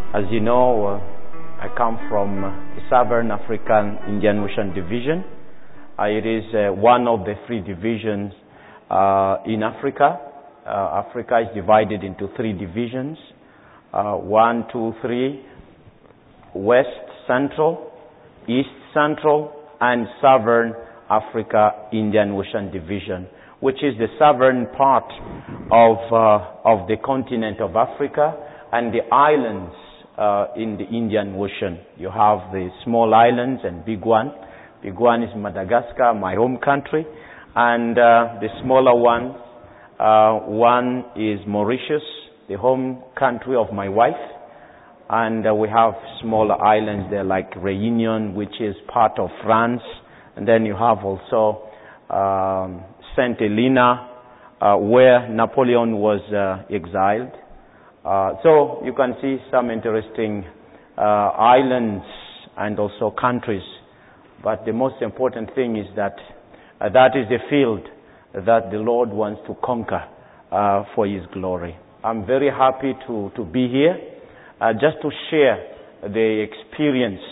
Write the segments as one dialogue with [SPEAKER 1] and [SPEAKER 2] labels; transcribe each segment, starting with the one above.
[SPEAKER 1] As you know, I come from the Southern African Indian Ocean Division. It is one of the three divisions in Africa. Africa is divided into three divisions. 1, 2, 3, West Central, East Central, and Southern Africa Indian Ocean Division, which is the southern part of the continent of Africa and the islands in the Indian Ocean. You have the small islands and big one. Big one is Madagascar, my home country, and the smaller ones, one is Mauritius, the home country of my wife, and we have smaller islands there like Réunion, which is part of France, and then you have also Saint Helena, where Napoleon was exiled. So you can see some interesting islands and also countries. But the most important thing is that that is the field that the Lord wants to conquer for His glory. I'm very happy to be here just to share the experience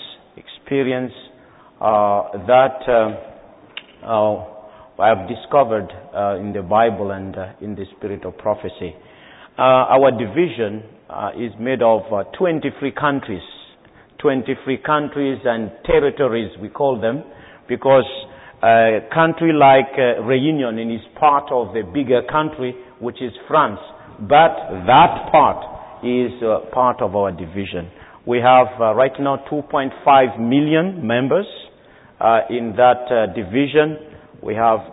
[SPEAKER 1] that I have discovered in the Bible and in the spirit of prophecy. Our division is made of 23 countries. 23 countries and territories, we call them, because a country like Réunion is part of the bigger country, which is France. But that part is part of our division. We have right now 2.5 million members in that division. We have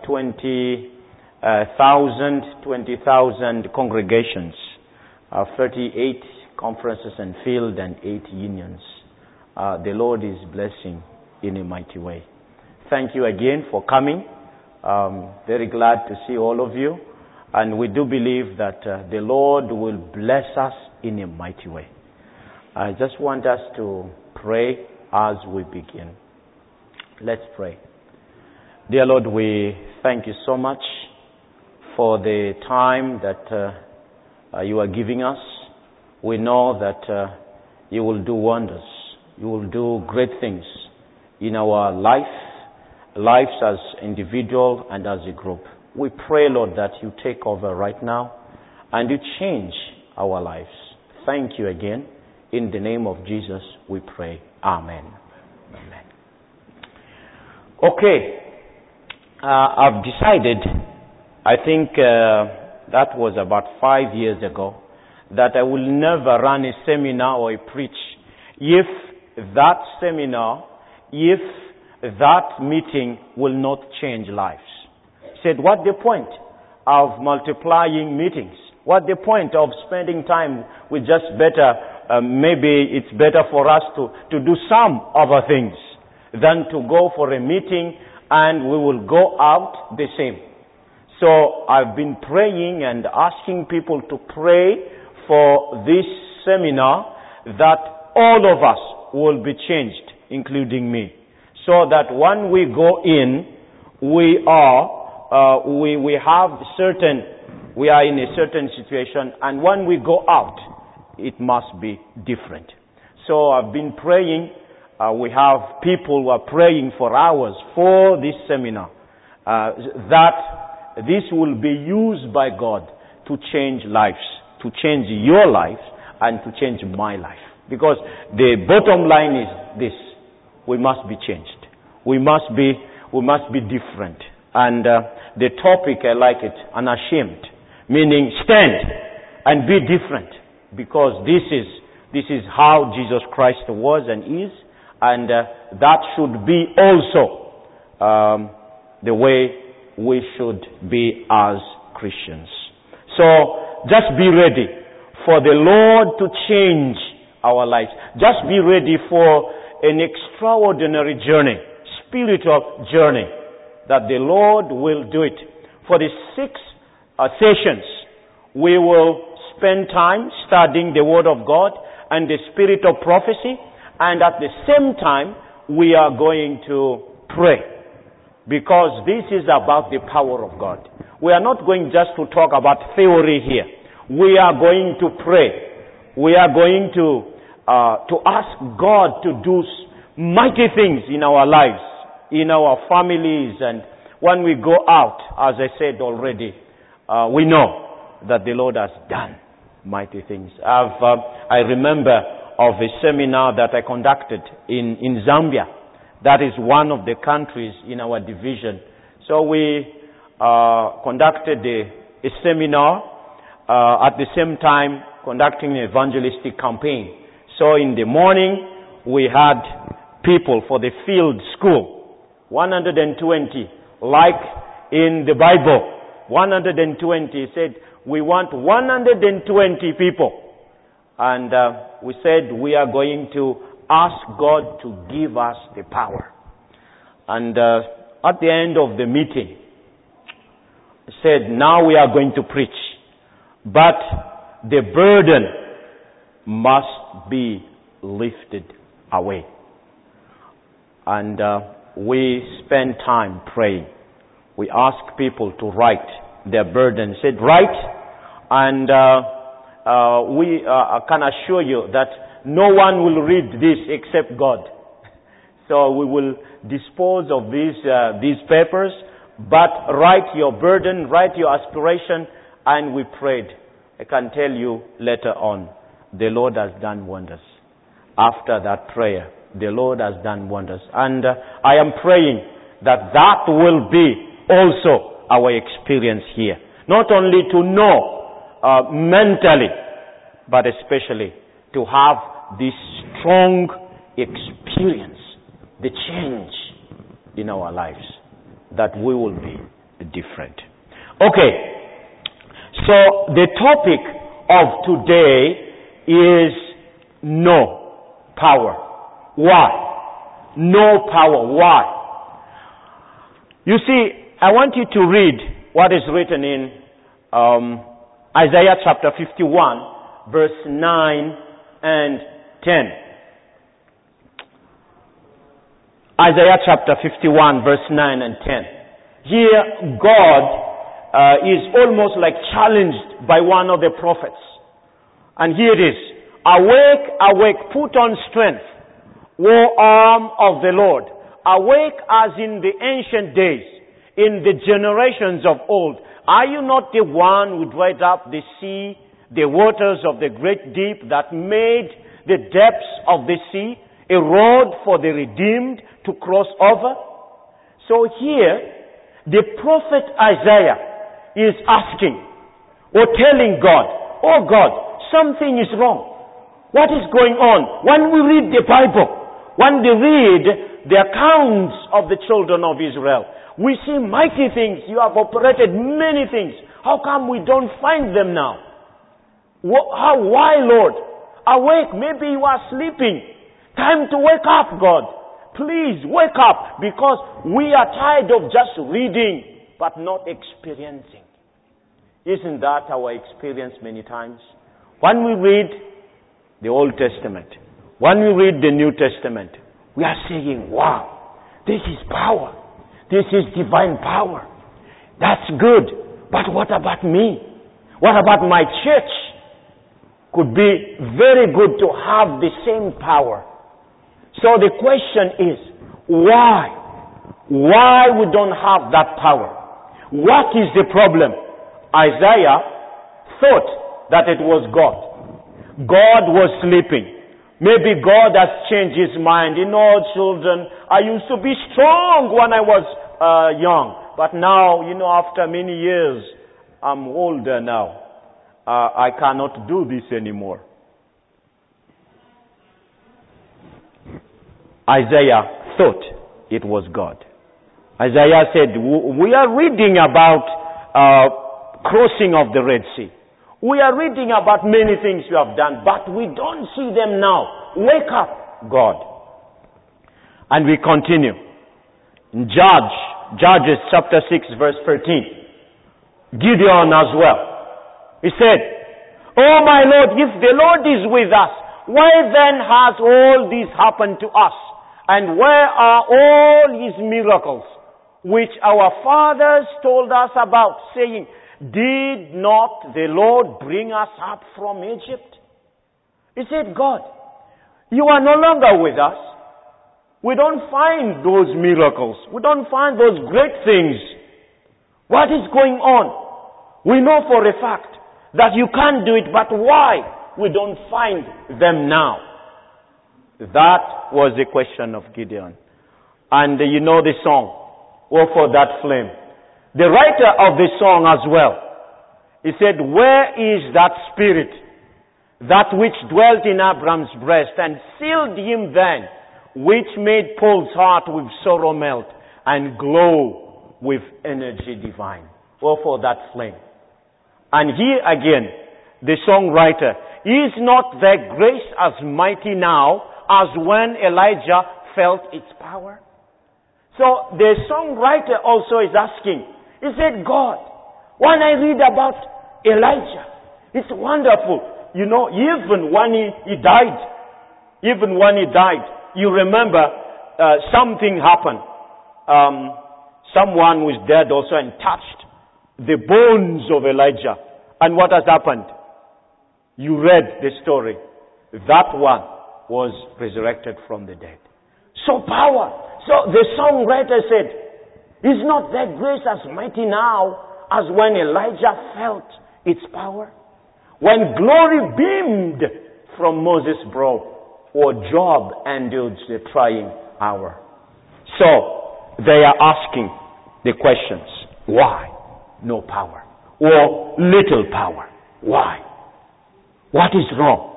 [SPEAKER 1] 20,000 congregations, 38 conferences and field, and 8 unions. The Lord is blessing in a mighty way. Thank you again for coming. Very glad to see all of you. And we do believe that the Lord will bless us in a mighty way. I just want us to pray as we begin. Let's pray. Dear Lord, we thank you so much for the time that you are giving us. We know that you will do wonders. You will do great things in our lives as individual and as a group. We pray, Lord, that you take over right now and you change our lives. Thank you again. In the name of Jesus, we pray. Amen. Amen. Okay. I've decided, I think that was about 5 years ago, that I will never run a seminar or a preach if that seminar, if that meeting will not change lives. Said, what the point of multiplying meetings? What the point of spending time with just better, maybe it's better for us to do some other things than to go for a meeting and we will go out the same. So I've been praying and asking people to pray for this seminar that all of us will be changed, including me. So that when we go in, we are in a certain situation, and when we go out, it must be different. So I've been praying. We have people who are praying for hours for this seminar, that this will be used by God to change lives, to change your life, and to change my life. Because the bottom line is this: we must be changed. We must be different. And the topic, I like it, unashamed, meaning stand and be different, because this is how Jesus Christ was and is, and that should be also the way we should be as Christians. So just be ready for the Lord to change our lives. Just be ready for an extraordinary journey, spiritual journey, that the Lord will do it. For the 6 sessions, we will spend time studying the Word of God and the spirit of prophecy, and at the same time, we are going to pray, because this is about the power of God. We are not going just to talk about theory here. We are going to pray. We are going to to ask God to do mighty things in our lives, in our families, and when we go out, as I said already, we know that the Lord has done mighty things. I remember of a seminar that I conducted in Zambia. That is one of the countries in our division. So we conducted a seminar, at the same time conducting an evangelistic campaign. So in the morning, we had people for the field school, 120, like in the Bible, 120 said, we want 120 people. And we said we are going to ask God to give us the power. And at the end of the meeting, said, now we are going to preach. But the burden must be lifted away. And we spent time praying. We asked people to write their burden. Said, write, and we can assure you that no one will read this except God. So we will dispose of these papers, but write your burden, write your aspiration, and we prayed. I can tell you later on, the Lord has done wonders. After that prayer, the Lord has done wonders. And I am praying that that will be also our experience here. Not only to know mentally, but especially to have this strong experience, the change in our lives, that we will be different. Okay, so the topic of today is no power. Why? No power. Why? You see, I want you to read what is written in Isaiah chapter 51, verse 9 and 10. Isaiah chapter 51, verse 9 and 10. Here, God is almost like challenged by one of the prophets. And here it is. Awake, awake, put on strength, O arm of the Lord. Awake as in the ancient days, in the generations of old. Are you not the one who dried up the sea, the waters of the great deep, that made the depths of the sea a road for the redeemed to cross over? So here, the prophet Isaiah is asking or telling God, oh God, something is wrong. What is going on? When we read the Bible, when we read the accounts of the children of Israel, we see mighty things. You have operated many things. How come we don't find them now? Why, Lord? Awake. Maybe you are sleeping. Time to wake up, God. Please wake up, because we are tired of just reading but not experiencing. Isn't that our experience many times? When we read the Old Testament, when we read the New Testament, we are saying, wow, this is power. This is divine power. That's good. But what about me? What about my church? Could be very good to have the same power. So the question is, why? Why we don't have that power? What is the problem? Isaiah thought that it was God. God was sleeping. Maybe God has changed his mind. You know, children, I used to be strong when I was young. But now, after many years, I'm older now. I cannot do this anymore. Isaiah thought it was God. Isaiah said, we are reading about crossing of the Red Sea. We are reading about many things you have done, but we don't see them now. Wake up, God. And we continue. In Judges chapter 6, verse 13. Gideon as well. He said, oh my Lord, if the Lord is with us, why then has all this happened to us? And where are all his miracles, which our fathers told us about, saying, did not the Lord bring us up from Egypt? He said, God, You are no longer with us. We don't find those miracles. We don't find those great things. What is going on? We know for a fact that you can't do it, but why we don't find them now? That was the question of Gideon. And you know the song, "Oh, for that flame." The writer of the song as well, he said, "Where is that spirit, that which dwelt in Abraham's breast and sealed him then, which made Paul's heart with sorrow melt and glow with energy divine?" Oh, for that flame. And here again, the songwriter, "Is not their grace as mighty now as when Elijah felt its power?" So the songwriter also is asking, he said, "God, when I read about Elijah, it's wonderful. You know, even when he died, you remember something happened. Someone was dead also and touched the bones of Elijah. And what has happened? You read the story. That one was resurrected from the dead. So power. So the songwriter said, "Is not that grace as mighty now as when Elijah felt its power? When glory beamed from Moses' brow, or Job endured the trying hour?" So they are asking the questions. Why no power? Or little power? Why? What is wrong?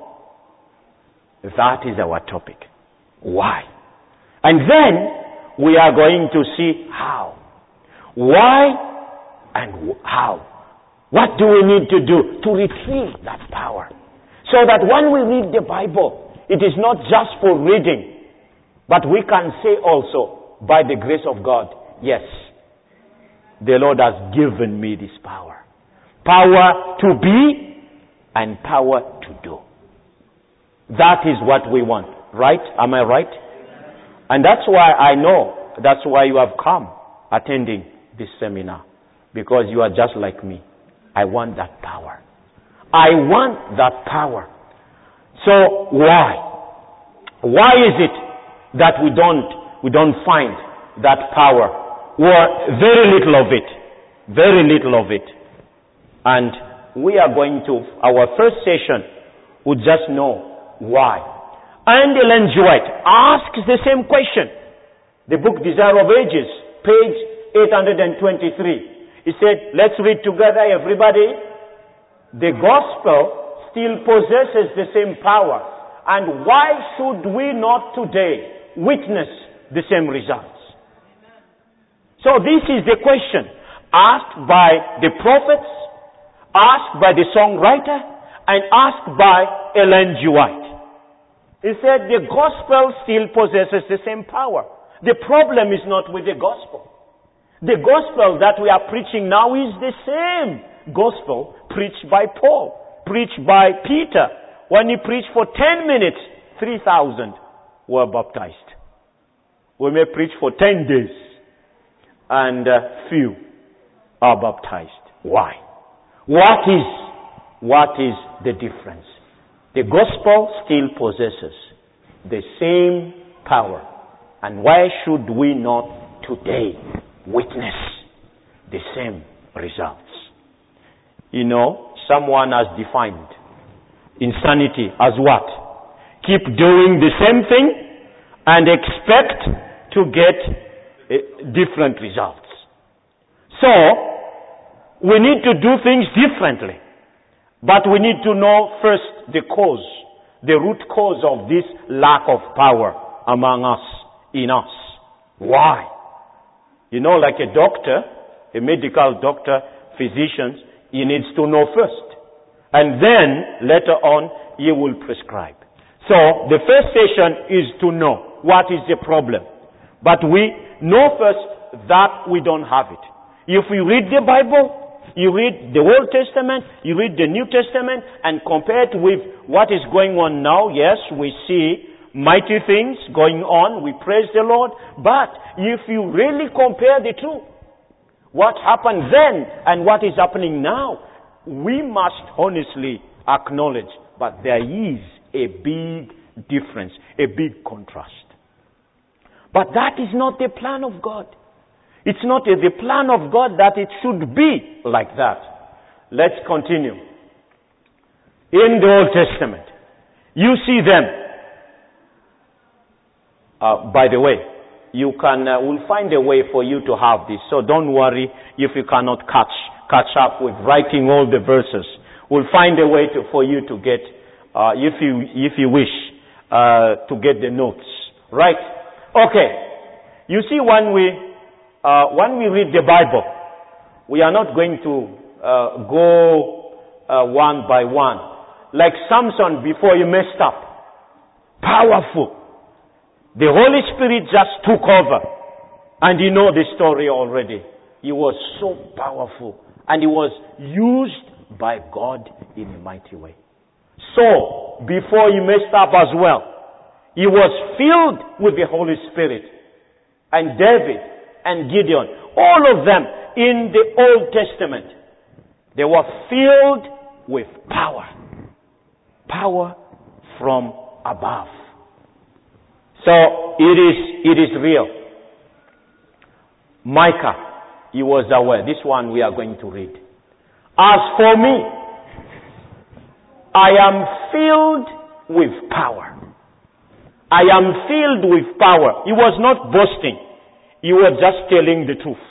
[SPEAKER 1] That is our topic. Why? And then we are going to see how. Why and how. What do we need to do to retrieve that power? So that when we read the Bible, it is not just for reading, but we can say also, by the grace of God, yes, the Lord has given me this power. Power to be and power to do. That is what we want. Right? Am I right? And that's why I know, that's why you have come attending this seminar. Because you are just like me. I want that power. I want that power. So why? Why is it that we don't find that power? Or very little of it. Very little of it. And we are going to, our first session, we just know why. And Ellen G. White asks the same question. The book Desire of Ages, page 823. He said, let's read together, everybody. The gospel still possesses the same power. And why should we not today witness the same results? So this is the question asked by the prophets, asked by the songwriter, and asked by Ellen G. White. He said the gospel still possesses the same power. The problem is not with the gospel. The gospel that we are preaching now is the same gospel preached by Paul, preached by Peter. When he preached for 10 minutes, 3,000 were baptized. We may preach for 10 days, and few are baptized. Why? What is the difference? The gospel still possesses the same power. And why should we not today witness the same results? You know, someone has defined insanity as what? Keep doing the same thing and expect to get different results. So, we need to do things differently. But we need to know first the cause, the root cause of this lack of power among us, in us. Why? You know, like a doctor, a medical doctor, physicians, he needs to know first. And then, later on, he will prescribe. So, the first session is to know what is the problem. But we know first that we don't have it. If we read the Bible, you read the Old Testament, you read the New Testament, and compare it with what is going on now. Yes, we see mighty things going on. We praise the Lord. But if you really compare the two, what happened then and what is happening now, we must honestly acknowledge, but there is a big difference, a big contrast. But that is not the plan of God. It's not the plan of God that it should be like that. Let's continue. In the Old Testament, you see them. By the way, you can, we'll find a way for you to have this. So don't worry if you cannot catch up with writing all the verses. We'll find a way for you to get, if you wish, to get the notes. Right? Okay. You see, when we read the Bible, we are not going to go one by one. Like Samson before he messed up. Powerful. The Holy Spirit just took over. And you know the story already. He was so powerful. And he was used by God in a mighty way. So, before he messed up as well, he was filled with the Holy Spirit. And David and Gideon, all of them in the Old Testament, they were filled with power. Power from above. So it is real. Micah, he was aware. This one we are going to read. As for me, I am filled with power. I am filled with power. He was not boasting. He was just telling the truth.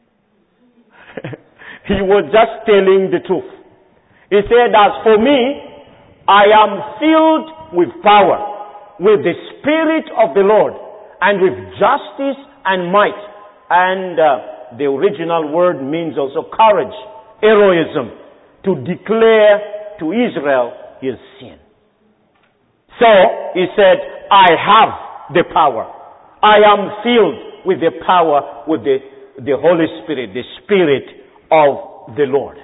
[SPEAKER 1] He was just telling the truth. He said, as for me, I am filled with power, with the Spirit of the Lord, and with justice and might. And the original word means also courage, heroism, to declare to Israel his sin. So, he said, I have the power. I am filled with the power, with the Holy Spirit, the Spirit of the Lord.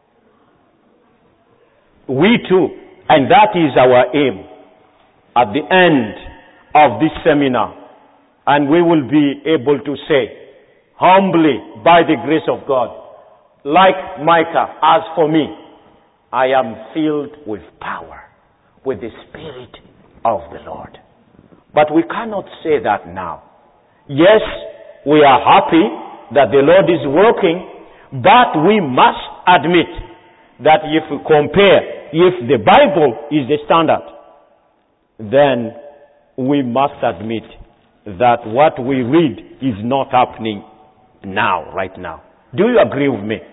[SPEAKER 1] We too, and that is our aim at the end of this seminar. And we will be able to say, humbly, by the grace of God, like Micah, as for me, I am filled with power, with the Spirit of the Lord. But we cannot say that now. Yes, we are happy that the Lord is working, but we must admit that if we compare, if the Bible is the standard, then we must admit that what we read is not happening now, right now. Do you agree with me?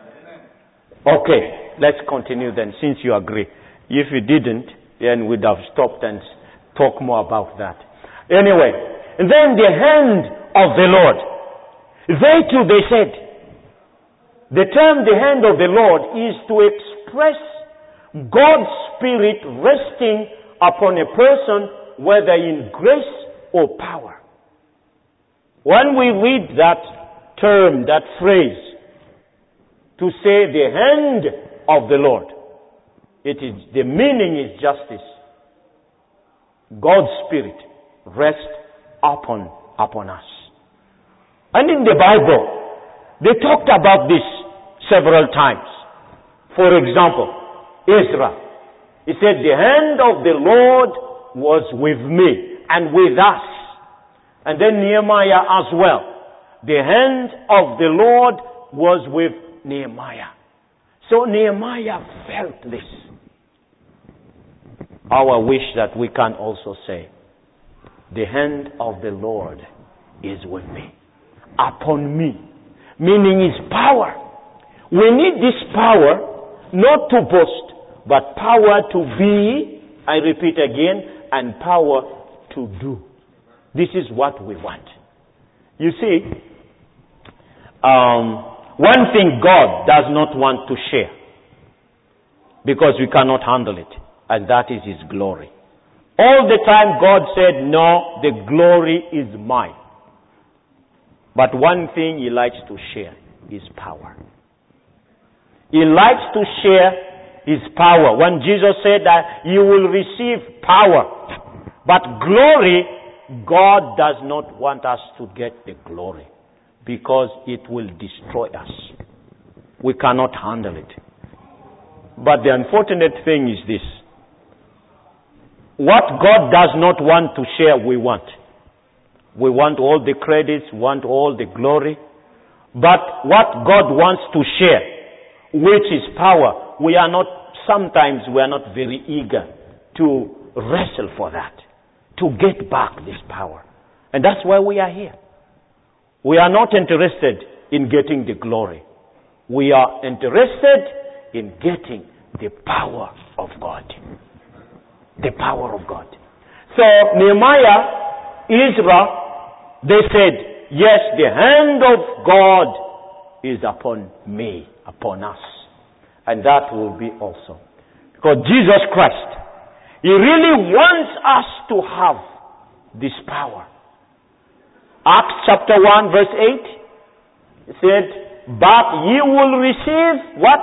[SPEAKER 1] Okay, let's continue then, since you agree. If you didn't, then we'd have stopped and talk more about that. Anyway, and then the hand of the Lord. They too, they said, the term the hand of the Lord is to express God's Spirit resting upon a person, whether in grace or power. When we read that term, that phrase, to say the hand of the Lord, it is, the meaning is justice. God's Spirit rests upon us. And in the Bible, they talked about this several times. For example, Ezra, he said, the hand of the Lord was with me and with us. And then Nehemiah as well. The hand of the Lord was with Nehemiah. So Nehemiah felt this. Our wish that we can also say, the hand of the Lord is with me, upon me, meaning his power. We need this power not to boast, but power to be, I repeat again, and power to do. This is what we want. You see, one thing God does not want to share, because we cannot handle it, and that is his glory. All the time God said, no, the glory is mine. But one thing he likes to share is power. He likes to share his power. When Jesus said that you will receive power, but glory, God does not want us to get the glory, because it will destroy us. We cannot handle it. But the unfortunate thing is this. What God does not want to share, we want. We want all the credits, want all the glory. But what God wants to share, which is power, sometimes we are not very eager to wrestle for that, to get back this power. And that's why we are here. We are not interested in getting the glory. We are interested in getting the power of God. The power of God. So Nehemiah, Ezra, they said, yes, the hand of God is upon me, upon us. And that will be also. Because Jesus Christ, He really wants us to have this power. Acts chapter 1 verse 8, it said, but ye will receive what?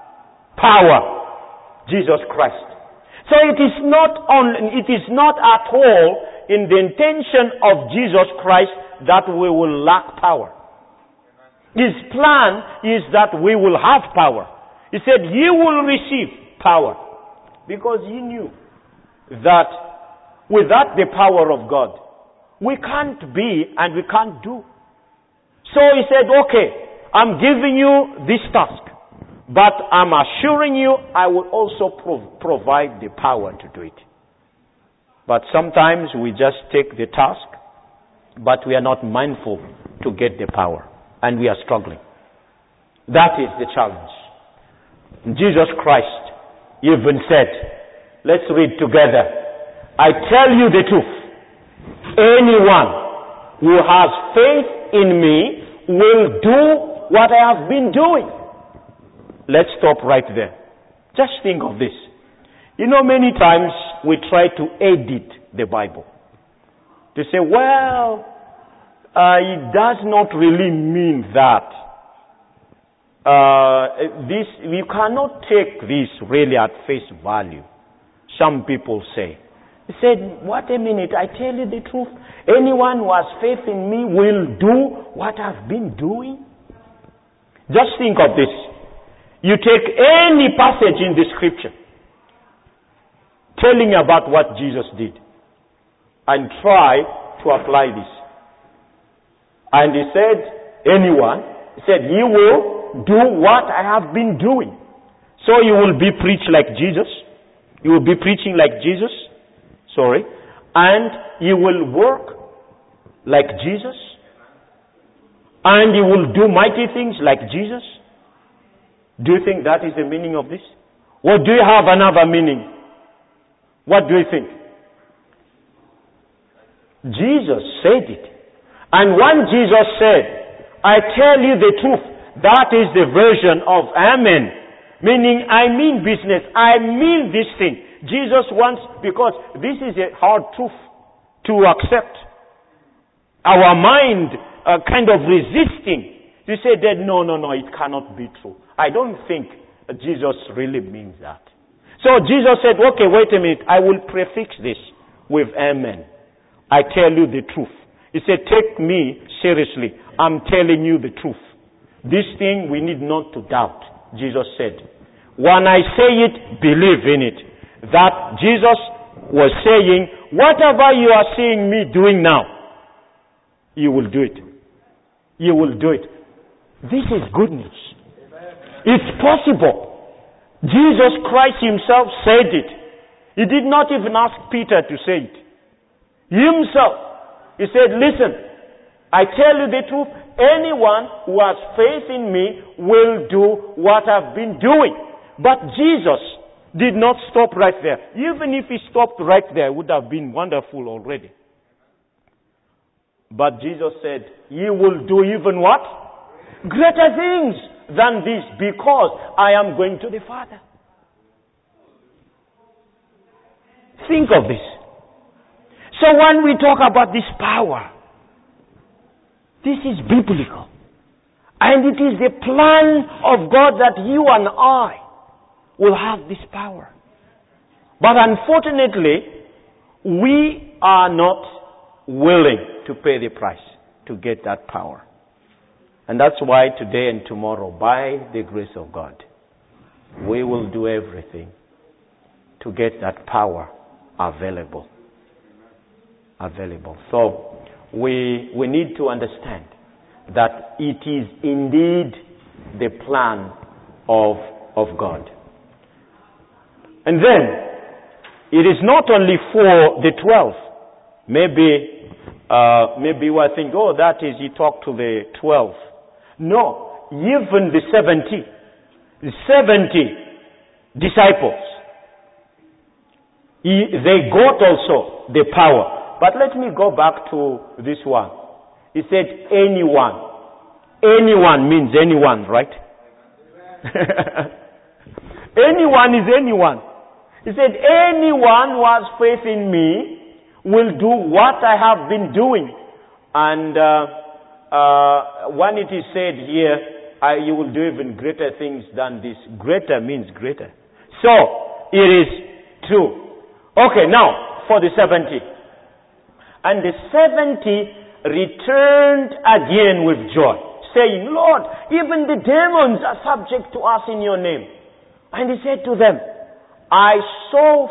[SPEAKER 1] Power. Jesus Christ. So it is not at all in the intention of Jesus Christ that we will lack power. His plan is that we will have power. He said, ye will receive power. Because He knew that without the power of God, we can't be and we can't do. So He said, okay, I'm giving you this task, but I'm assuring you I will also provide the power to do it. But sometimes we just take the task, but we are not mindful to get the power, and we are struggling. That is the challenge. Jesus Christ even said, let's read together, I tell you the truth, anyone who has faith in me will do what I have been doing. Let's stop right there. Just think of this. You know, many times we try to edit the Bible. To say, well, it does not really mean that. You cannot take this really at face value. Some people say. He said, what a minute, I tell you the truth. Anyone who has faith in me will do what I've been doing. Just think of this. You take any passage in the scripture telling about what Jesus did and try to apply this. And He said, anyone, He said, you will do what I have been doing. So you will be preached like Jesus. You will be preaching like Jesus. And you will work like Jesus. And you will do mighty things like Jesus. Do you think that is the meaning of this? Or do you have another meaning? What do you think? Jesus said it. And when Jesus said, I tell you the truth, that is the version of amen. Meaning, I mean business. I mean this thing. Jesus wants, because this is a hard truth to accept. Our mind kind of resisting. You say that, no, it cannot be true. I don't think Jesus really means that. So Jesus said, okay, wait a minute. I will prefix this with amen. I tell you the truth. He said, take me seriously. I'm telling you the truth. This thing we need not to doubt. Jesus said, when I say it, believe in it. That Jesus was saying, whatever you are seeing me doing now, you will do it. You will do it. This is good news. It's possible. Jesus Christ Himself said it. He did not even ask Peter to say it. Himself. He said, listen, I tell you the truth, anyone who has faith in me will do what I've been doing. But Jesus did not stop right there. Even if He stopped right there, it would have been wonderful already. But Jesus said, you will do even what? Greater things than this, because I am going to the Father. Think of this. So when we talk about this power, this is biblical. And it is the plan of God that you and I will have this power. But unfortunately, we are not willing to pay the price to get that power. And that's why today and tomorrow, by the grace of God, we will do everything to get that power available. Available. So we need to understand that it is indeed the plan of God. And then, it is not only for the 12. Maybe you are thinking, oh, that is, he talked to the 12. No, even the 70. The 70 disciples. They got also the power. But let me go back to this one. He said, anyone. Anyone means anyone, right? Anyone is anyone. He said, anyone who has faith in me will do what I have been doing. And when it is said here, you will do even greater things than this. Greater means greater. So, it is true. Okay, now, for the 70. And the 70 returned again with joy, saying, Lord, even the demons are subject to us in your name. And he said to them, I saw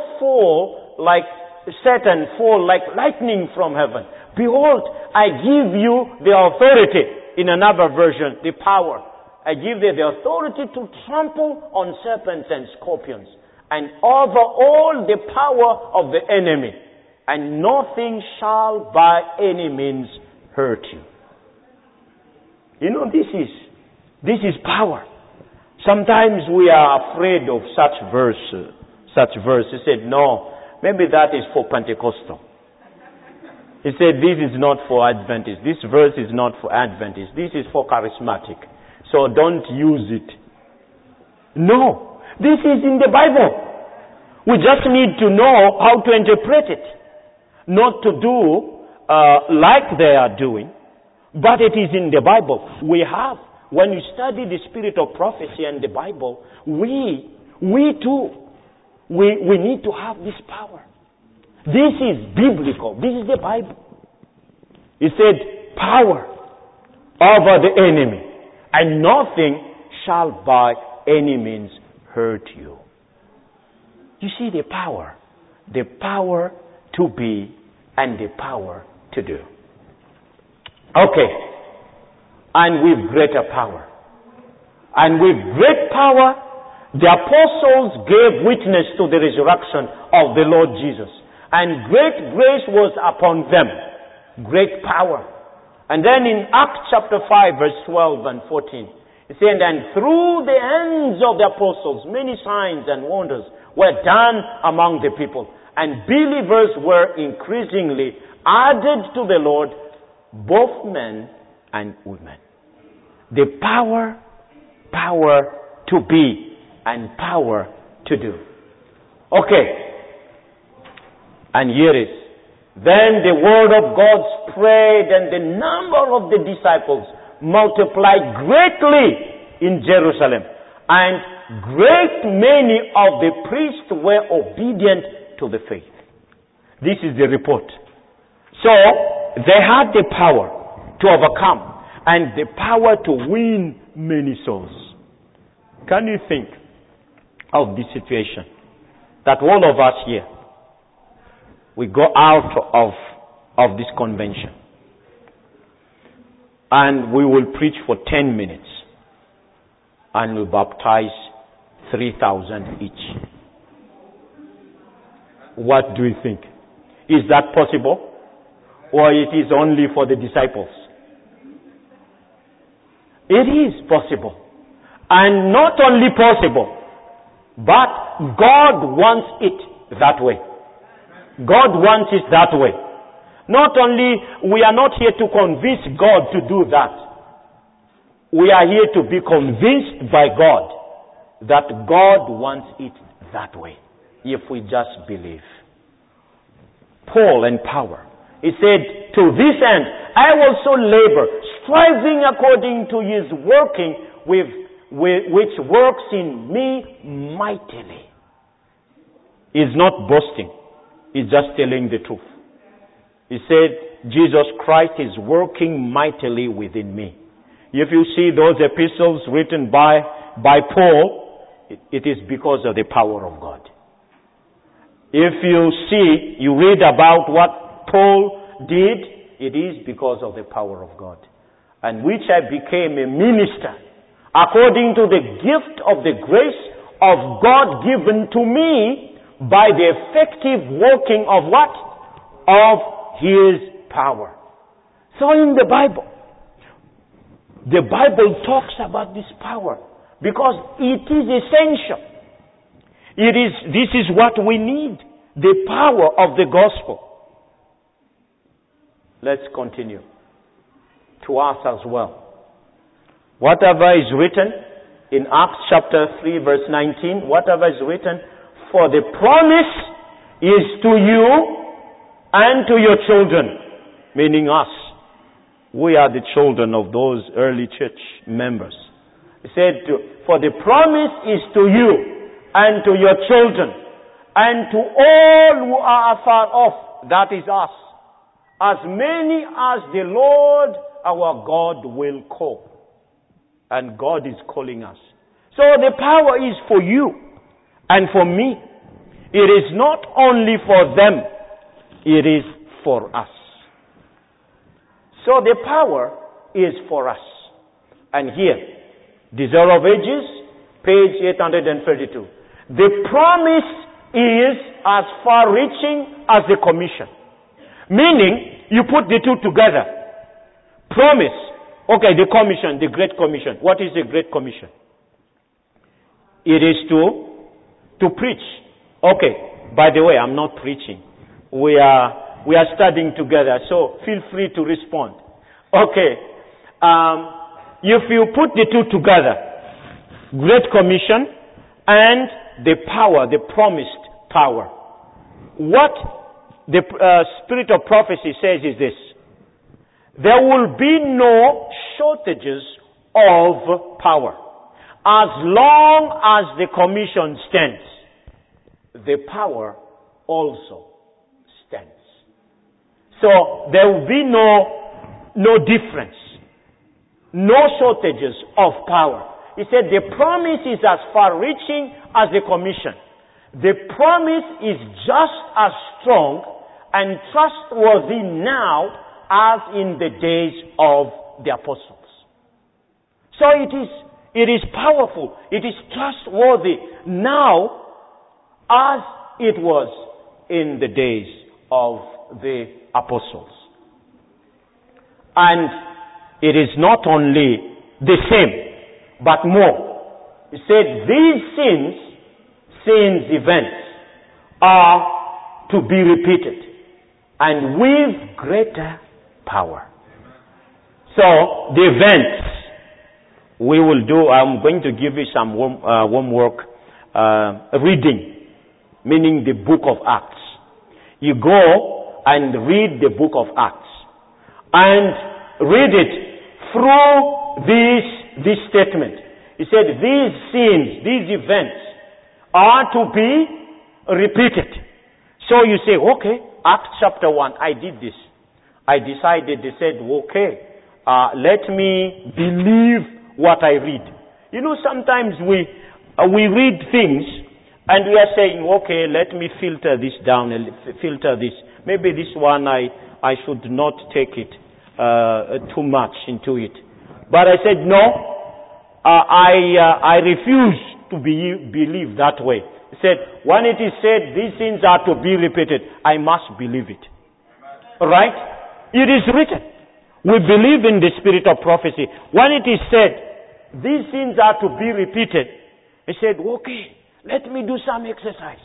[SPEAKER 1] Satan fall like lightning from heaven. Behold, I give you the authority. In another version, the power. I give you the authority to trample on serpents and scorpions and over all the power of the enemy. And nothing shall by any means hurt you. You know, this is power. Sometimes we are afraid of such verse. He said, no, maybe that is for Pentecostal. He said, this is not for Adventist. This verse is not for Adventist. This is for charismatic. So don't use it. No, this is in the Bible. We just need to know how to interpret it. Not to do like they are doing, but it is in the Bible. We have, when you study the spirit of prophecy and the Bible, we too, we need to have this power. This is biblical. This is the Bible. He said, power over the enemy, and nothing shall by any means hurt you. You see the power to be and the power to do. Okay. And with greater power. And with great power, the apostles gave witness to the resurrection of the Lord Jesus. And great grace was upon them. Great power. And then in Acts chapter 5 verse 12 and 14, it said, and through the hands of the apostles, many signs and wonders were done among the people. And believers were increasingly added to the Lord, both men and women. The power to be and power to do. Okay. And here is, then the word of God spread, and the number of the disciples multiplied greatly in Jerusalem. And great many of the priests were obedient to the faith. This is the report. So, they had the power to overcome and the power to win many souls. Can you think of this situation? That all of us here, we go out of this convention and we will preach for 10 minutes and we baptize 3,000 each. What do you think? Is that possible? Or it is only for the disciples? It is possible. And not only possible, but God wants it that way. God wants it that way. Not only, we are not here to convince God to do that. We are here to be convinced by God that God wants it that way. If we just believe. Paul in power. He said, to this end, I also labor, striving according to his working which works in me mightily. He's not boasting. He's just telling the truth. He said, Jesus Christ is working mightily within me. If you see those epistles written by Paul, it is because of the power of God. If you read about what Paul did, it is because of the power of God. And which I became a minister according to the gift of the grace of God given to me by the effective working of what? Of His power. So in the Bible talks about this power because it is essential. This is what we need, the power of the gospel. Let's continue. To us as well. Whatever is written in Acts chapter 3 verse 19, whatever is written, for the promise is to you and to your children, meaning us. We are the children of those early church members. He said, for the promise is to you and to your children, and to all who are afar off, that is us, as many as the Lord our God will call. And God is calling us. So the power is for you and for me. It is not only for them, it is for us. So the power is for us. And here, Desire of Ages, page 832. The promise is as far-reaching as the commission. Meaning, you put the two together. Promise. Okay, the commission, the Great Commission. What is the Great Commission? It is to preach. Okay, by the way, I'm not preaching. We are studying together, so feel free to respond. Okay, if you put the two together, Great Commission and the power, the promised power. What the spirit of prophecy says is this: there will be no shortages of power as long as the commission stands. The power also stands. So there will be no difference, no shortages of power. He said the promise is as far-reaching as the commission. The promise is just as strong and trustworthy now as in the days of the apostles. So it is powerful. It is trustworthy now as it was in the days of the apostles. And it is not only the same, but more. He said these sins events are to be repeated and with greater power. So the events we will do, I'm going to give you some homework reading, meaning the book of Acts. You go and read the book of Acts and read it through this statement. He said these sins, these events are to be repeated. So you say, okay, Acts chapter 1, I did this. I decided, they said, okay, let me believe what I read. You know, sometimes we read things and we are saying, okay, let me filter this down and filter this. Maybe this one I should not take it too much into it. But I said, no, I refuse to believe that way. He said, when it is said these things are to be repeated, I must believe it. Right? It is written. We believe in the spirit of prophecy. When it is said these things are to be repeated, he said, okay, let me do some exercise.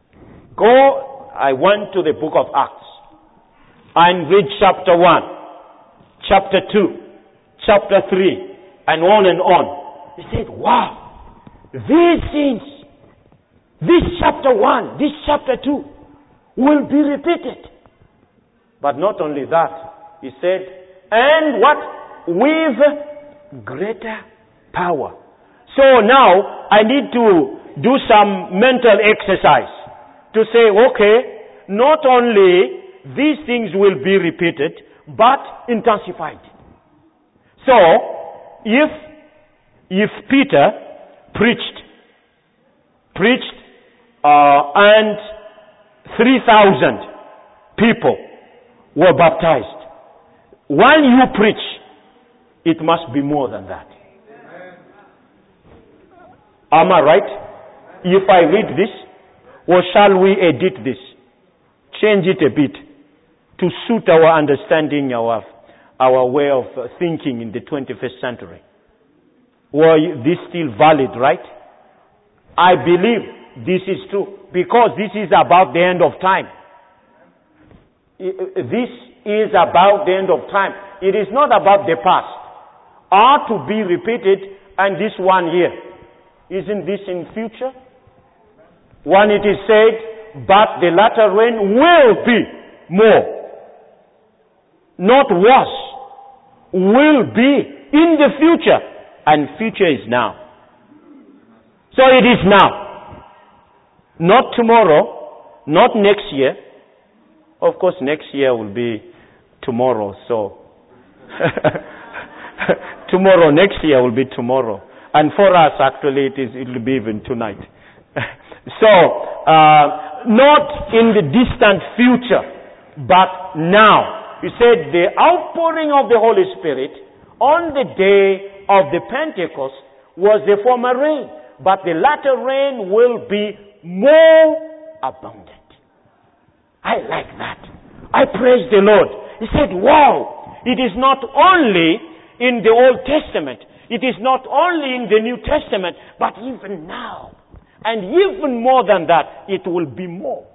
[SPEAKER 1] I went to the book of Acts and read chapter 1, chapter 2, chapter 3, and on and on. He said, wow, these things, this chapter 1, this chapter 2, will be repeated. But not only that, he said, and what? With greater power. So now, I need to do some mental exercise to say, okay, not only these things will be repeated, but intensified. So, if Peter preached, and 3,000 people were baptized. While you preach, it must be more than that. Am I right? If I read this, or shall we edit this? Change it a bit to suit our understanding, our way of thinking in the 21st century. Well, this still valid, right? I believe this is true because this is about the end of time. This is about the end of time. It is not about the past. Are to be repeated and this one year. Isn't this in future? When it is said, but the latter rain will be more. Not was. Will be in the future. And future is now. So it is now. Not tomorrow. Not next year. Of course, next year will be tomorrow. So, tomorrow, next year will be tomorrow. And for us, actually, it will be even tonight. So, not in the distant future, but now. He said the outpouring of the Holy Spirit on the day of the Pentecost was the former rain, but the latter rain will be more abundant. I like that. I praise the Lord. He said, wow, it is not only in the Old Testament, it is not only in the New Testament, but even now. And even more than that, it will be more.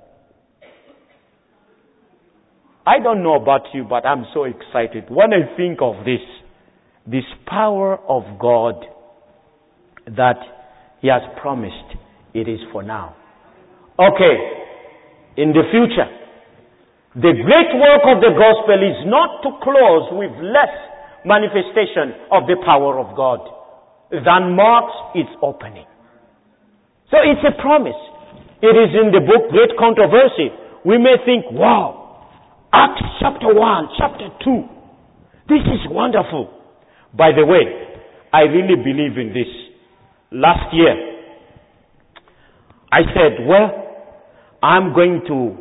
[SPEAKER 1] I don't know about you, but I'm so excited. When I think of this power of God that He has promised, it is for now. Okay, in the future, the great work of the gospel is not to close with less manifestation of the power of God than marks its opening. So it's a promise. It is in the book Great Controversy. We may think, wow, Acts chapter 1, chapter 2. This is wonderful. By the way, I really believe in this. Last year, I said, well, I'm going to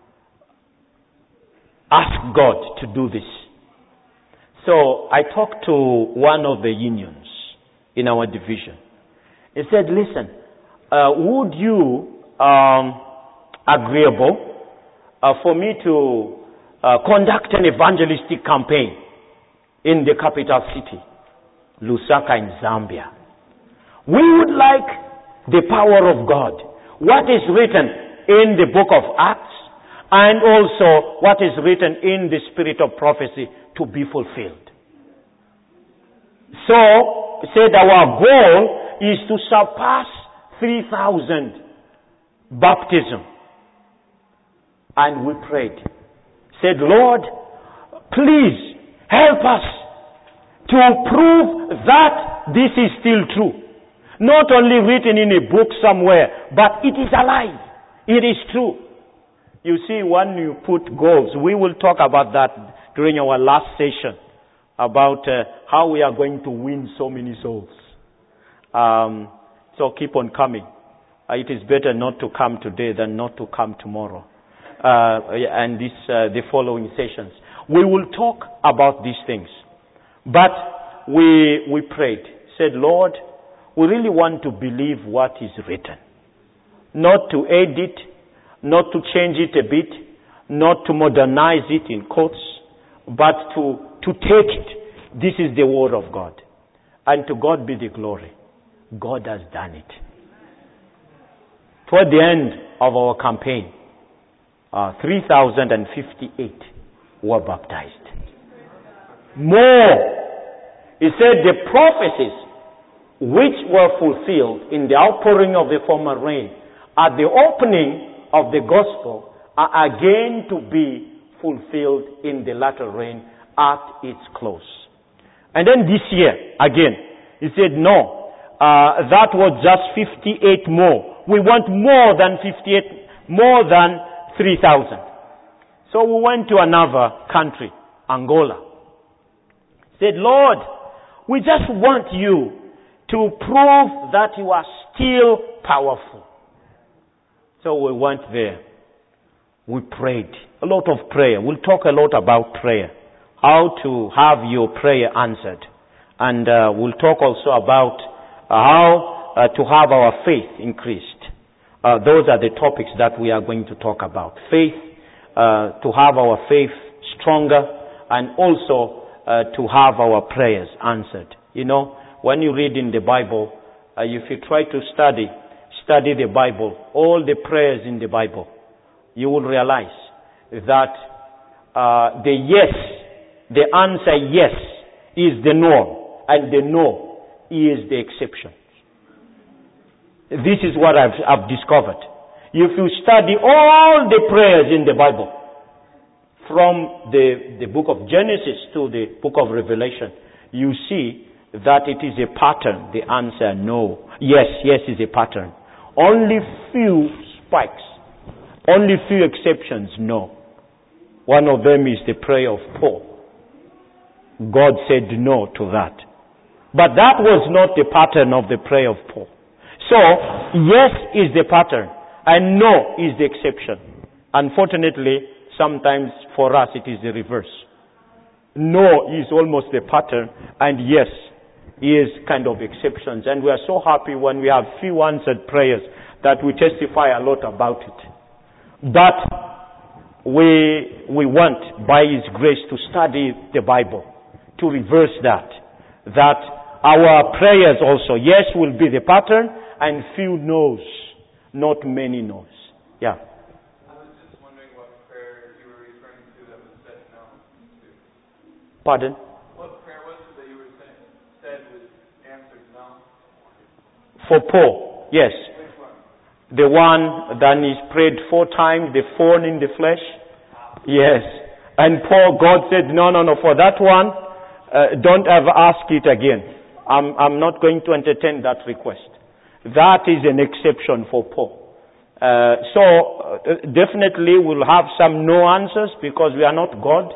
[SPEAKER 1] ask God to do this. So I talked to one of the unions in our division. He said, listen, would you agreeable for me to conduct an evangelistic campaign in the capital city, Lusaka in Zambia? We would like the power of God, what is written in the book of Acts, and also what is written in the spirit of prophecy to be fulfilled. So, said our goal is to surpass 3,000 baptism. And we prayed. Said, Lord, please help us to prove that this is still true. Not only written in a book somewhere, but it is alive. It is true. You see, when you put goals, we will talk about that during our last session, about how we are going to win so many souls. So keep on coming. It is better not to come today than not to come tomorrow. And the following sessions. We will talk about these things. But we prayed, said, Lord, we really want to believe what is written. Not to edit, not to change it a bit, not to modernize it in quotes, but to take it. This is the word of God. And to God be the glory. God has done it. Toward the end of our campaign, 3,058 were baptized. More. He said the prophecies which were fulfilled in the outpouring of the former rain at the opening of the gospel are again to be fulfilled in the latter rain at its close. And then this year, again, he said, no, that was just 58 more. We want more than 58, more than 3,000. So we went to another country, Angola. Said, Lord, we just want you to prove that you are still powerful. So we went there. we prayed. A lot of prayer. We'll talk a lot about prayer. How to have your prayer answered. And we'll talk also about how to have our faith increased. Those are the topics that we are going to talk about. Faith, to have our faith stronger, and also to have our prayers answered. You know, when you read in the Bible, if you try to study the Bible, all the prayers in the Bible, you will realize that the answer yes is the norm, and the no is the exception. This is what I've discovered. If you study all the prayers in the Bible, from the book of Genesis to the book of Revelation, you see that it is a pattern. The answer no. Yes is a pattern. Only few spikes. Only few exceptions, no. One of them is the prayer of Paul. God said no to that. But that was not the pattern of the prayer of Paul. So, yes is the pattern, and no is the exception. Unfortunately, sometimes for us it is the reverse. No is almost the pattern, and yes is kind of exceptions. And we are so happy when we have few answered prayers that we testify a lot about it. But we want, by His grace, to study the Bible, to reverse that our prayers also, yes, will be the pattern, and few no's, not many no's. Yeah.
[SPEAKER 2] I was just wondering what prayer you were referring to that was said no to.
[SPEAKER 1] Pardon?
[SPEAKER 2] What prayer was it that you were saying said was answered no?
[SPEAKER 1] For Paul, yes.
[SPEAKER 2] Which one?
[SPEAKER 1] The one that is prayed 4 times, the thorn in the flesh. Yes. And Paul, God said, no, for that one, don't ever ask it again. I'm not going to entertain that request. That is an exception for Paul. Definitely we'll have some no answers because we are not God.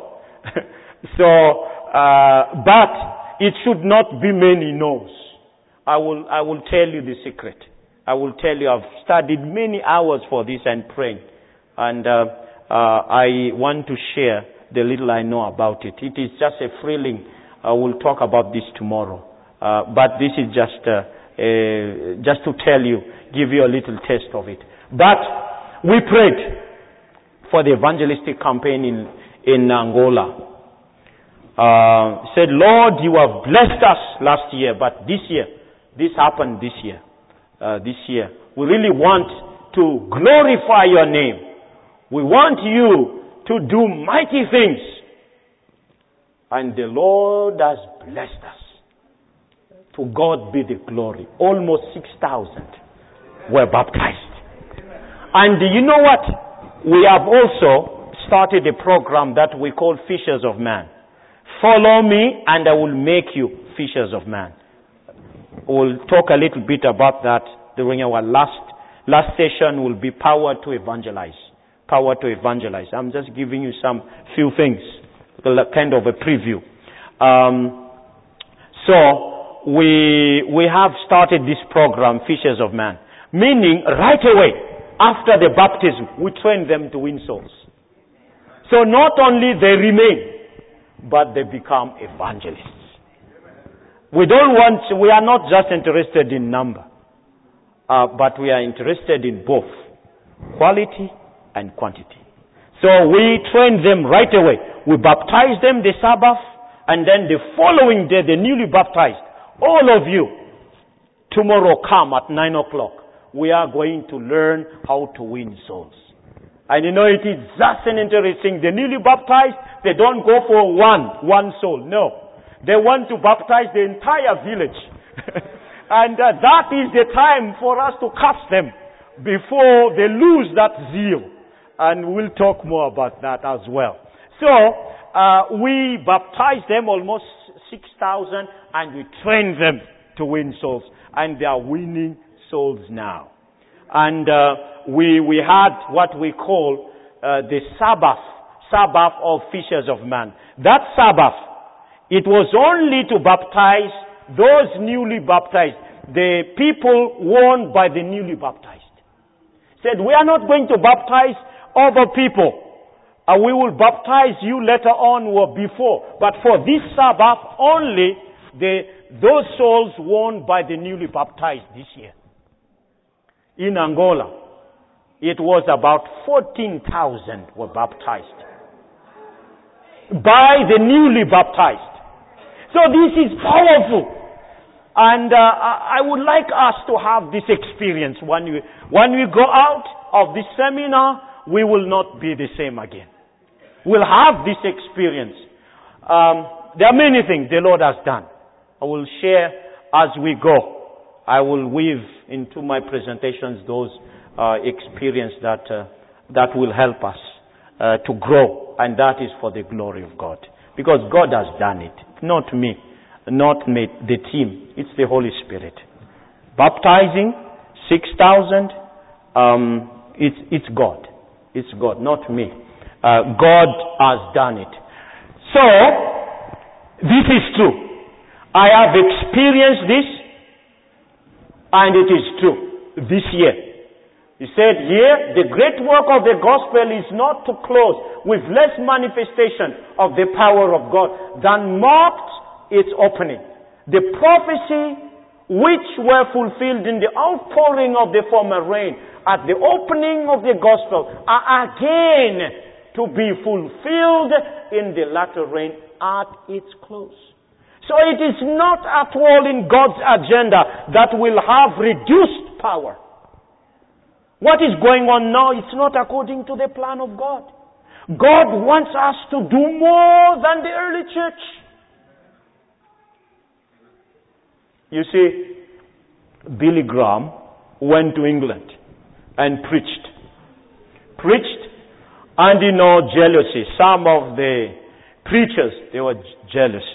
[SPEAKER 1] But it should not be many no's. I will tell you the secret. I will tell you I've studied many hours for this and praying. And I want to share the little I know about it. It is just a thrilling. We'll talk about this tomorrow. But this is just to tell you, give you a little taste of it. But we prayed for the evangelistic campaign in Angola. Said, Lord, you have blessed us last year, but this happened this year. We really want to glorify your name. We want you to do mighty things. And the Lord has blessed us. To God be the glory. Almost 6,000 were baptized. And you know what? We have also started a program that we call Fishers of Man. Follow me and I will make you fishers of man. We'll talk a little bit about that during our last session. Will be power to evangelize. Power to evangelize. I'm just giving you some few things, kind of a preview. So we have started this program, Fishers of Man, meaning right away after the baptism we train them to win souls. So not only they remain, but they become evangelists. We are not just interested in number, but we are interested in both quality and quantity. So we train them right away. We baptize them the Sabbath, and then the following day, the newly baptized, all of you, tomorrow come at 9 o'clock. We are going to learn how to win souls. And you know, it is just an interesting, the newly baptized, they don't go for one soul. No. They want to baptize the entire village. And that is the time for us to catch them before they lose that zeal. And we'll talk more about that as well. So, we baptize them, almost 6,000, and we train them to win souls. And they are winning souls now. And we had what we call the Sabbath of Fishers of Man. That Sabbath, it was only to baptize those newly baptized, the people won by the newly baptized. Said, we are not going to baptize other people. We will baptize you later on or before. But for this Sabbath, only those souls won by the newly baptized this year. In Angola, it was about 14,000 were baptized by the newly baptized. So this is powerful. And I would like us to have this experience. When we go out of this seminar, we will not be the same again. We'll have this experience. There are many things the Lord has done. I will share as we go. I will weave into my presentations those experiences that will help us to grow, and that is for the glory of God. Because God has done it, not me, the team. It's the Holy Spirit. Baptizing 6,000, it's God. It's God, not me. God has done it. So, this is true. I have experienced this, and it is true this year. He said here, the great work of the gospel is not to close with less manifestation of the power of God than marked its opening. The prophecy which were fulfilled in the outpouring of the former rain at the opening of the gospel are again to be fulfilled in the latter rain at its close. So it is not at all in God's agenda that we'll have reduced power. What is going on now, it's not according to the plan of God. God wants us to do more than the early church. You see, Billy Graham went to England and preached, and jealousy. Some of the preachers, they were jealous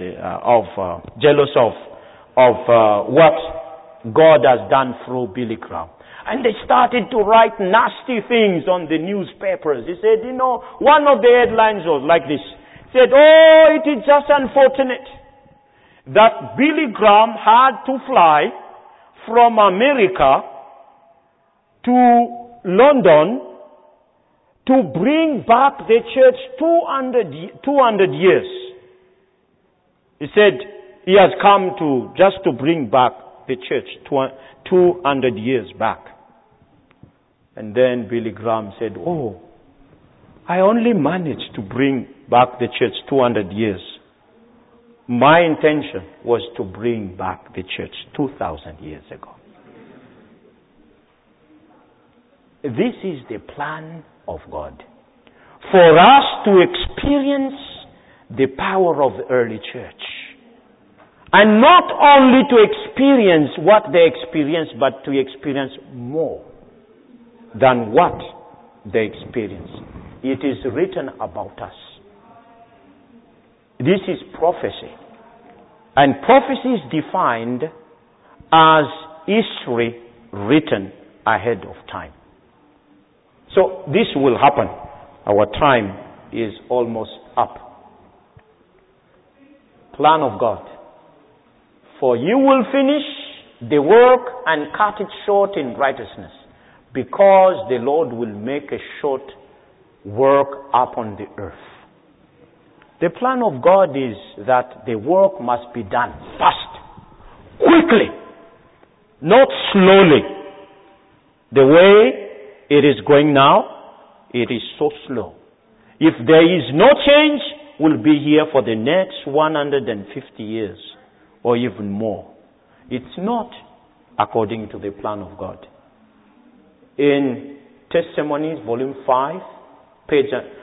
[SPEAKER 1] of what God has done through Billy Graham. And they started to write nasty things on the newspapers. He said, one of the headlines was like this. He said, it is just unfortunate that Billy Graham had to fly from America to London to bring back the church 200 years. He said he has come just to bring back the church 200 years back. And then Billy Graham said, I only managed to bring back the church 200 years. My intention was to bring back the church 2,000 years ago. This is the plan of God. For us to experience the power of the early church. And not only to experience what they experienced, but to experience more than what they experienced. It is written about us. This is prophecy. And prophecy is defined as history written ahead of time. So this will happen. Our time is almost up. Plan of God. For you will finish the work and cut it short in righteousness, because the Lord will make a short work upon the earth. The plan of God is that the work must be done fast, quickly, not slowly. The way it is going now, it is so slow. If there is no change, we'll be here for the next 150 years or even more. It's not according to the plan of God. In Testimonies, volume 5, page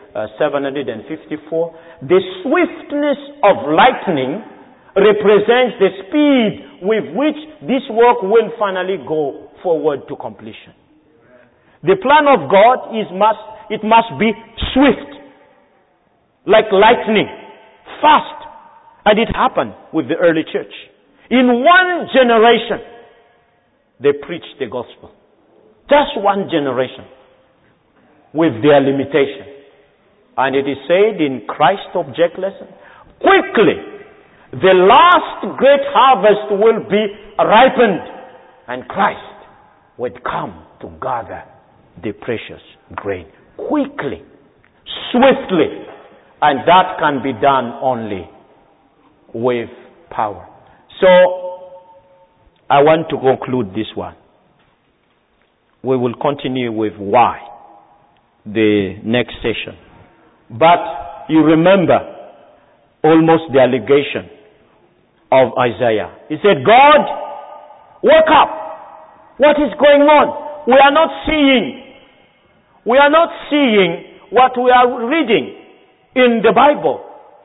[SPEAKER 1] 754, the swiftness of lightning represents the speed with which this work will finally go forward to completion. The plan of God it must be swift, like lightning, fast. And it happened with the early church. In one generation, they preached the gospel. Just one generation, with their limitation. And it is said in Christ Object Lesson, quickly, the last great harvest will be ripened, and Christ would come to gather the precious grain. quickly, swiftly, and that can be done only with power. So, I want to conclude this one. We will continue with why the next session. But you remember almost the allegation of Isaiah. He said, God, wake up. What is going on? We are not seeing. We are not seeing what we are reading in the Bible.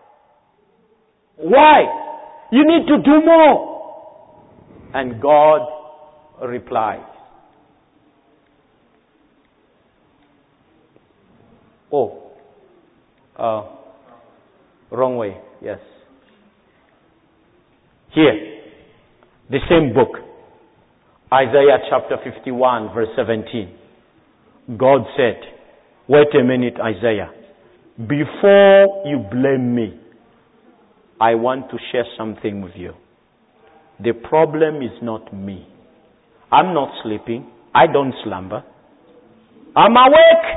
[SPEAKER 1] Why? You need to do more. And God replied, wrong way, yes. Here, the same book, Isaiah chapter 51, verse 17. God said, wait a minute, Isaiah. Before you blame me, I want to share something with you. The problem is not me. I'm not sleeping. I don't slumber. I'm awake.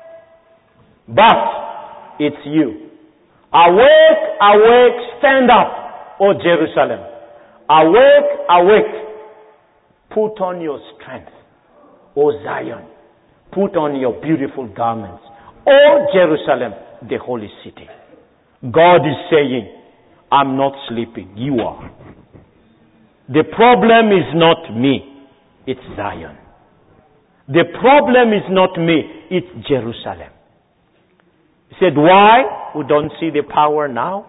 [SPEAKER 1] But it's you. Awake, awake, stand up, O Jerusalem. Awake, awake. Put on your strength, O Zion. Put on your beautiful garments, O Jerusalem, the holy city. God is saying, I'm not sleeping. You are. The problem is not me. It's Zion. The problem is not me. It's Jerusalem. He said, why? We don't see the power now.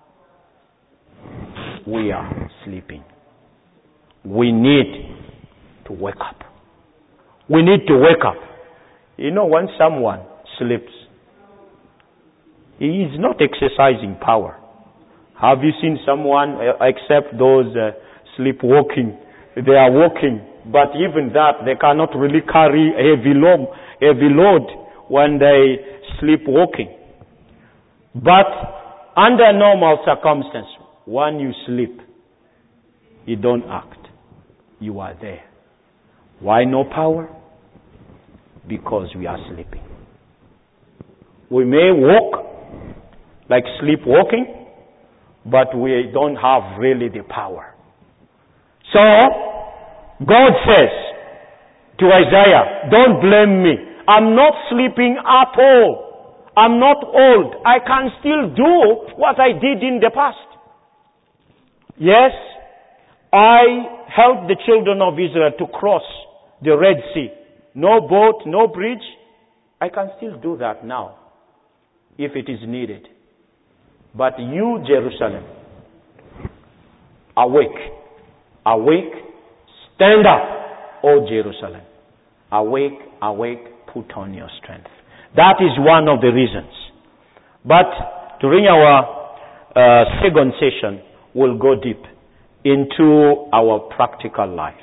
[SPEAKER 1] We are sleeping. We need to wake up. We need to wake up. You know, when someone sleeps, he is not exercising power. Have you seen someone, except those sleepwalking? They are walking, but even that, they cannot really carry a heavy load when they sleepwalking. But under normal circumstances, when you sleep, you don't act. You are there. Why no power? Because we are sleeping. We may walk like sleepwalking, but we don't have really the power. So, God says to Isaiah, don't blame me. I'm not sleeping at all. I'm not old. I can still do what I did in the past. Yes, I helped the children of Israel to cross the Red Sea. No boat, no bridge. I can still do that now, if it is needed. But you, Jerusalem, awake, awake, stand up, O Jerusalem. Awake, awake, put on your strength. That is one of the reasons. But during our second session, we'll go deep into our practical lives.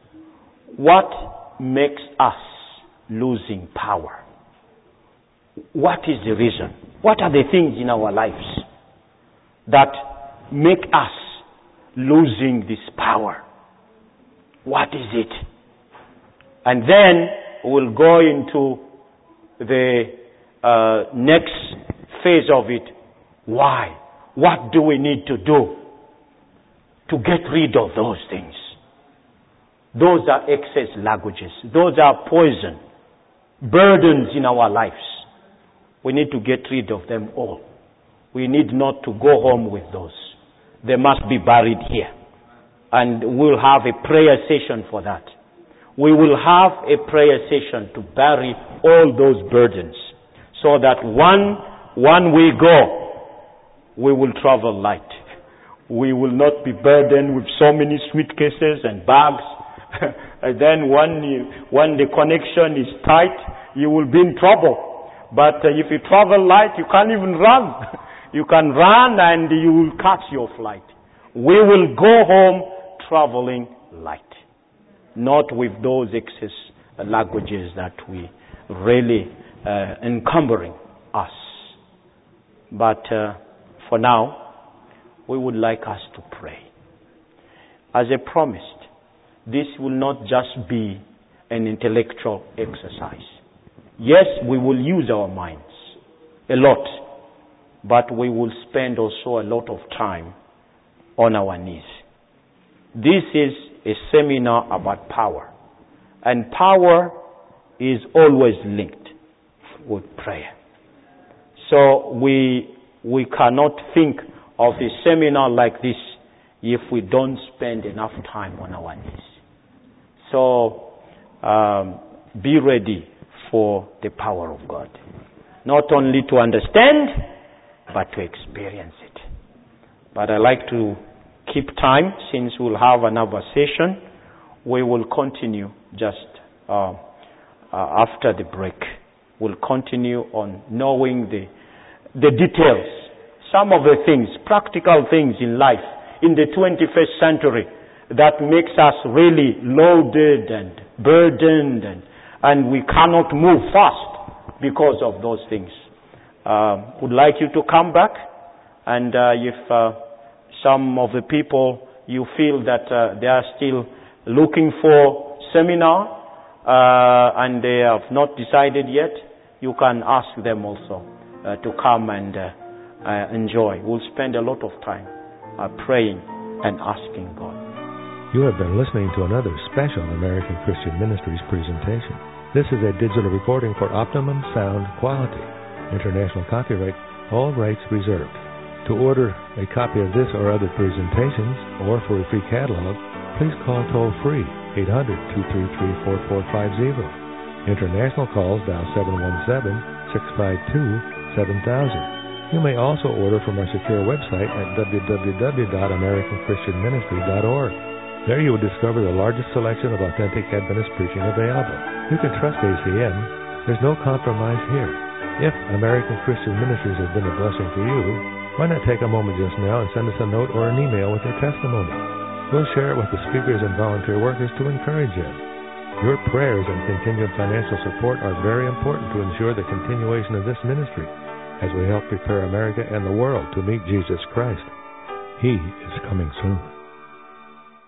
[SPEAKER 1] What makes us losing power? What is the reason? What are the things in our lives that make us losing this power? What is it? And then we'll go into the next phase of it. Why? What do we need to do to get rid of those things? Those are excess languages. Those are poison, burdens in our lives. We need to get rid of them all. We need not to go home with those. They must be buried here. And we'll have a prayer session for that. We will have a prayer session to bury all those burdens, so that when we go, we will travel light. We will not be burdened with so many suitcases and bags. And then when the connection is tight, you will be in trouble. But if you travel light, you can't even run. You can run and you will catch your flight. We will go home traveling light. Not with those excess languages that we really encumbering us. But for now, we would like us to pray. As I promised, this will not just be an intellectual exercise. Yes, we will use our minds a lot, but we will spend also a lot of time on our knees. This is a seminar about power. And power is always linked with prayer. So we cannot think of a seminar like this if we don't spend enough time on our knees. So be ready for the power of God. Not only to understand, but to experience it. But I like to keep time, since we'll have another session. We will continue just after the break. We'll continue on knowing the details, some of the things, practical things in life in the 21st century that makes us really loaded and burdened, and we cannot move fast because of those things. Would like you to come back, and if some of the people you feel that they are still looking for seminar and they have not decided yet, you can ask them also to come and enjoy. We'll spend a lot of time praying and asking God.
[SPEAKER 3] You have been listening to another special American Christian Ministries presentation. This is a digital recording for optimum sound quality. International copyright, all rights reserved. To order a copy of this or other presentations, or for a free catalog, please call toll-free 800-233-4450. International calls dial 717-652-7000. You may also order from our secure website at www.americanchristianministry.org. There you will discover the largest selection of authentic Adventist preaching available. You can trust ACM. There's no compromise here. If American Christian Ministries has been a blessing for you, why not take a moment just now and send us a note or an email with your testimony? We'll share it with the speakers and volunteer workers to encourage you. Your prayers and continued financial support are very important to ensure the continuation of this ministry as we help prepare America and the world to meet Jesus Christ. He is coming soon.